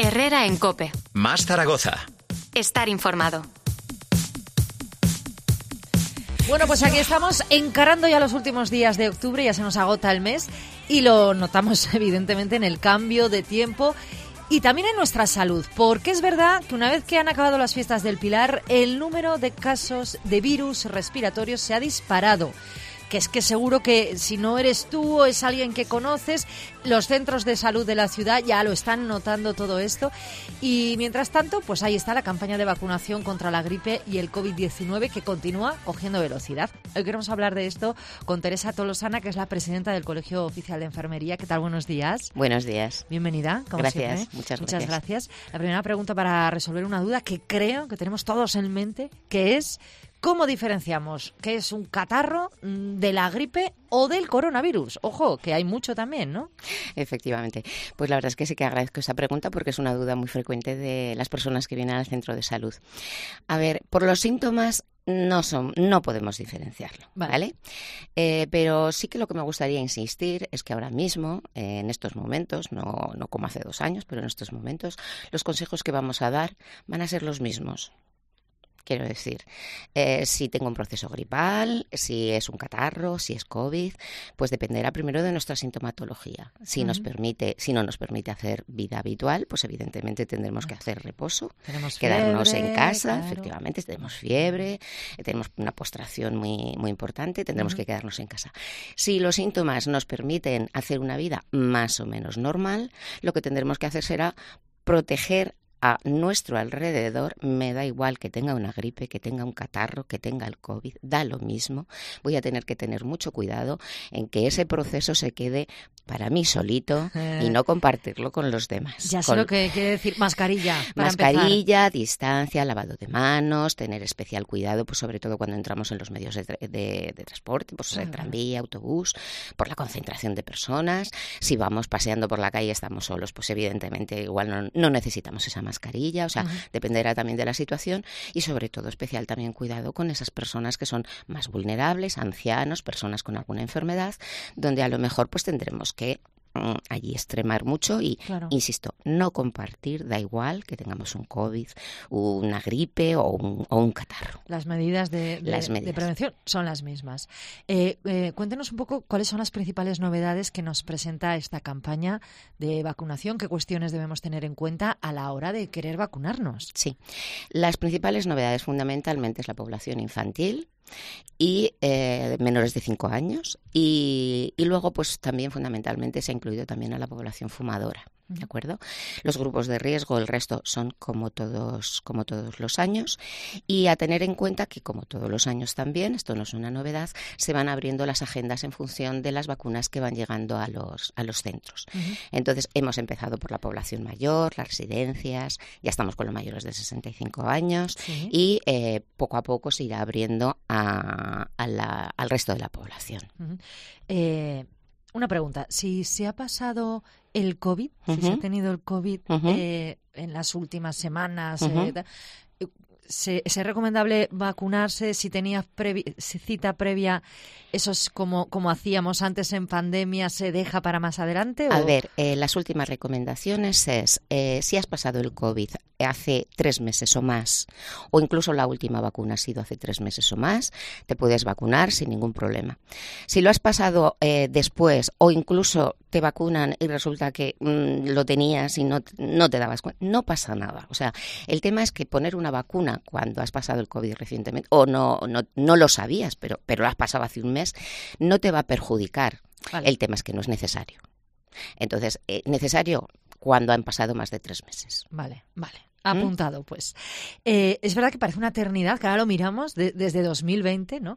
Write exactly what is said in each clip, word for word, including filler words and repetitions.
Herrera en COPE. Más Zaragoza. Estar informado. Bueno, pues aquí estamos encarando ya los últimos días de octubre, ya se nos agota el mes y lo notamos evidentemente en el cambio de tiempo y también en nuestra salud, porque es verdad que una vez que han acabado las fiestas del Pilar, el número de casos de virus respiratorios se ha disparado. Que es que seguro que si no eres tú o es alguien que conoces, los centros de salud de la ciudad ya lo están notando todo esto. Y mientras tanto, pues ahí está la campaña de vacunación contra la gripe y el covid diecinueve que continúa cogiendo velocidad. Hoy queremos hablar de esto con Teresa Tolosana, que es la presidenta del Colegio Oficial de Enfermería. ¿Qué tal? Buenos días. Buenos días. Bienvenida. Como gracias, siempre. muchas gracias. Muchas gracias. La primera pregunta para resolver una duda que creo que tenemos todos en mente, que es: ¿cómo diferenciamos qué es un catarro de la gripe o del coronavirus? Ojo, que hay mucho también, ¿no? Efectivamente. Pues la verdad es que sí que agradezco esa pregunta porque es una duda muy frecuente de las personas que vienen al centro de salud. A ver, por los síntomas no son, no podemos diferenciarlo, ¿vale? ¿vale? Eh, pero sí que lo que me gustaría insistir es que ahora mismo, eh, en estos momentos, no, no como hace dos años, pero en estos momentos, los consejos que vamos a dar van a ser los mismos. Quiero decir, eh, si tengo un proceso gripal, si es un catarro, si es COVID, pues dependerá primero de nuestra sintomatología. Si uh-huh. nos permite, si no nos permite hacer vida habitual, pues evidentemente tendremos que hacer reposo, tenemos quedarnos fiebre, en casa, claro. efectivamente, tenemos fiebre, tenemos una postración muy, muy importante, tendremos uh-huh. que quedarnos en casa. Si los síntomas nos permiten hacer una vida más o menos normal, lo que tendremos que hacer será proteger a nuestro alrededor. Me da igual que tenga una gripe, que tenga un catarro, que tenga el COVID, da lo mismo. Voy a tener que tener mucho cuidado en que ese proceso se quede para mí solito eh, y no compartirlo con los demás. Ya sé con lo que quiere decir mascarilla. Para mascarilla, empezar. distancia, lavado de manos, tener especial cuidado, pues sobre todo cuando entramos en los medios de, de, de transporte, pues el tranvía, autobús, por la concentración de personas. Si vamos paseando por la calle y estamos solos, pues evidentemente igual no, no necesitamos esa mascarilla, o sea, uh-huh. dependerá también de la situación y sobre todo especial también cuidado con esas personas que son más vulnerables, ancianos, personas con alguna enfermedad, donde a lo mejor pues tendremos que mm, allí extremar mucho y, claro. insisto, no compartir, da igual que tengamos un COVID, una gripe o un, o un catarro. Las medidas de, de, las medidas. de prevención son las mismas. Eh, eh, cuéntenos un poco cuáles son las principales novedades que nos presenta esta campaña de vacunación, qué cuestiones debemos tener en cuenta a la hora de querer vacunarnos. Sí, las principales novedades fundamentalmente es la población infantil y eh, menores de cinco años y, y luego pues también fundamentalmente se ha incluido también a la población fumadora. ¿De acuerdo? Los grupos de riesgo, el resto son como todos, como todos los años y a tener en cuenta que como todos los años también, esto no es una novedad, se van abriendo las agendas en función de las vacunas que van llegando a los, a los centros. Uh-huh. Entonces hemos empezado por la población mayor, las residencias, ya estamos con los mayores de sesenta y cinco años sí. y eh, poco a poco se irá abriendo a, a la, al resto de la población. Uh-huh. Eh... Una pregunta, si se ha pasado el COVID, uh-huh. si se ha tenido el COVID uh-huh. eh, en las últimas semanas, uh-huh. eh, ¿se, ¿es recomendable vacunarse si tenías previ- si cita previa? ¿Eso es como, como hacíamos antes en pandemia, se deja para más adelante? ¿o? A ver, eh, las últimas recomendaciones es, eh, si has pasado el COVID hace tres meses o más, o incluso la última vacuna ha sido hace tres meses o más, te puedes vacunar sin ningún problema. Si lo has pasado eh, después o incluso te vacunan y resulta que mmm, lo tenías y no, no te dabas cuenta, no pasa nada. O sea, el tema es que poner una vacuna cuando has pasado el COVID recientemente, o no, no, no lo sabías, pero, pero lo has pasado hace un mes, no te va a perjudicar. Vale. El tema es que no es necesario. Entonces, eh, necesario cuando han pasado más de tres meses. Vale, vale. Apuntado, pues. Eh, es verdad que parece una eternidad, que ahora lo miramos de, desde dos mil veinte, ¿no?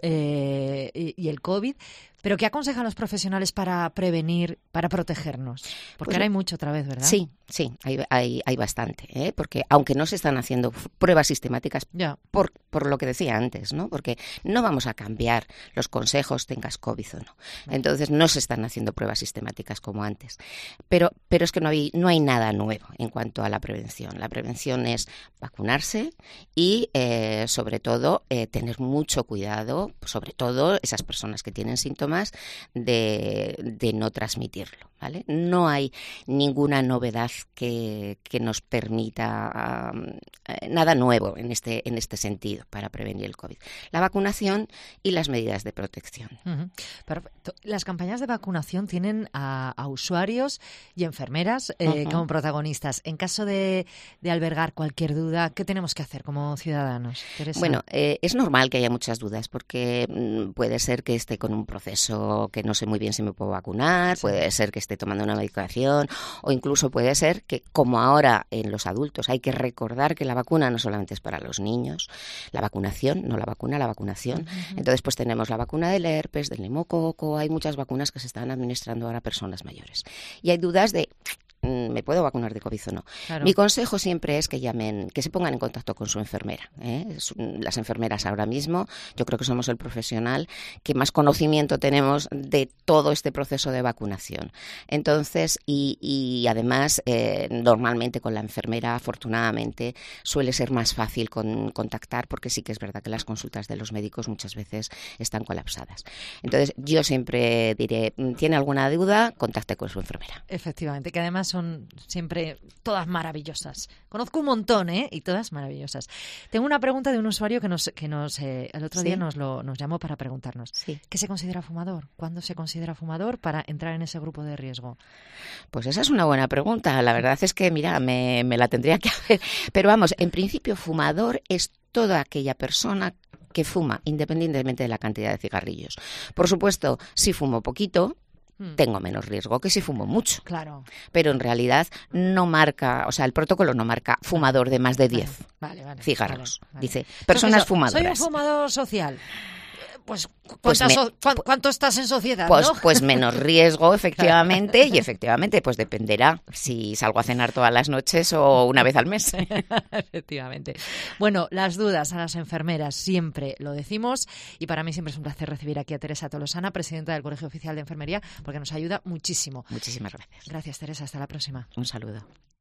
Eh, y, y el COVID. ¿Pero qué aconsejan los profesionales para prevenir, para protegernos? Porque pues, ahora hay mucho otra vez, ¿verdad? Sí, sí, hay, hay, hay bastante, ¿eh? Porque aunque no se están haciendo pruebas sistemáticas, ya. por, por lo que decía antes, ¿no? Porque no vamos a cambiar los consejos, tengas COVID o no. Entonces no se están haciendo pruebas sistemáticas como antes. Pero, pero es que no hay, no hay nada nuevo en cuanto a la prevención. La prevención es vacunarse y, eh, sobre todo, eh, tener mucho cuidado, sobre todo esas personas que tienen síntomas, de, de no transmitirlo. ¿vale? No hay ninguna novedad que, que nos permita um, eh, nada nuevo en este, en este sentido para prevenir el COVID. La vacunación y las medidas de protección. Uh-huh. Perfecto. Las campañas de vacunación tienen a, a usuarios y enfermeras eh, uh-huh. como protagonistas. En caso de, de albergar cualquier duda, ¿qué tenemos que hacer como ciudadanos, Teresa? Bueno, eh, es normal que haya muchas dudas porque mm, puede ser que esté con un proceso que no sé muy bien si me puedo vacunar, sí. puede ser que esté tomando una medicación o incluso puede ser que, como ahora en los adultos hay que recordar que la vacuna no solamente es para los niños, la vacunación, no la vacuna, la vacunación. Uh-huh. Entonces pues tenemos la vacuna del herpes, del neumococo, hay muchas vacunas que se están administrando ahora a personas mayores. Y hay dudas de... ¿me puedo vacunar de COVID o no? Claro. Mi consejo siempre es que llamen, que se pongan en contacto con su enfermera. ¿eh? Las enfermeras ahora mismo, yo creo que somos el profesional que más conocimiento tenemos de todo este proceso de vacunación. Entonces, y, y además, eh, normalmente con la enfermera, afortunadamente, suele ser más fácil con, contactar, porque sí que es verdad que las consultas de los médicos muchas veces están colapsadas. Entonces, yo siempre diré, ¿tiene alguna duda? Contacte con su enfermera. Efectivamente, que además son siempre todas maravillosas. Conozco un montón, ¿eh? Y todas maravillosas. Tengo una pregunta de un usuario que nos, que nos eh, el otro ¿Sí? día nos lo nos llamó para preguntarnos. Sí. ¿Qué se considera fumador? ¿Cuándo se considera fumador para entrar en ese grupo de riesgo? Pues esa es una buena pregunta. La verdad es que, mira, me, me la tendría que hacer. Pero vamos, en principio, fumador es toda aquella persona que fuma, independientemente de la cantidad de cigarrillos. Por supuesto, si fumo poquito, tengo menos riesgo que si fumo mucho. Claro. Pero en realidad no marca, o sea, el protocolo no marca fumador de más de diez vale, vale, cigarros. Vale, vale. Dice, personas Eso, fumadoras. Soy un fumador social. Pues, pues me, so, ¿cu- ¿cuánto estás en sociedad? Pues, ¿no? pues menos riesgo, efectivamente, y efectivamente, pues dependerá si salgo a cenar todas las noches o una vez al mes. Efectivamente. Bueno, las dudas a las enfermeras siempre lo decimos, y para mí siempre es un placer recibir aquí a Teresa Tolosana, presidenta del Colegio Oficial de Enfermería, porque nos ayuda muchísimo. Muchísimas gracias. Gracias, Teresa. Hasta la próxima. Un saludo.